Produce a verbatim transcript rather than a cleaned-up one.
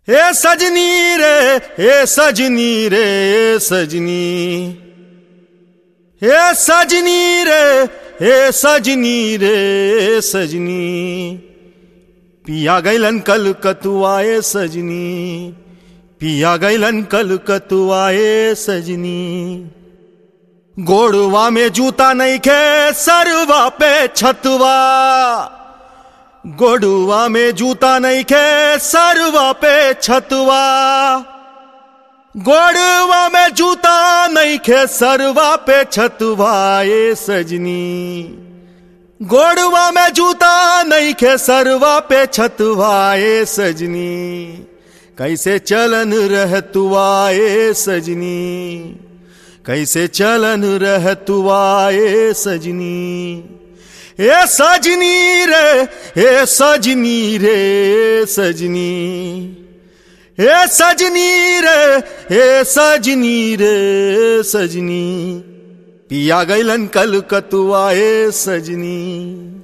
हे सजनी रे हे सजनी रे हे सजनी, हे सजनी रे हे सजनी रे हे सजनी, पिया गैलन कल कतुआए सजनी, पिया गैलन कल कतुआए सजनी। गोड़वा में जूता नहीं खे सरवा पे छतवा, गोड़वा में जूता नहीं खे सरवा पे छतवा, गोड़वा में जूता नहीं खे सरवा पे छतवा ए सजनी, गोड़वा में जूता नहीं खे सरवा पे छतवा ए सजनी। कैसे चलन रह तुआ ए सजनी, कैसे चलन रह तुआ ए सजनी। हे सजनी रे हे सजनी रे सजनी, हे सजनी रे हे सजनी रे सजनी, पिया गैलन कल कतुआए सजनी।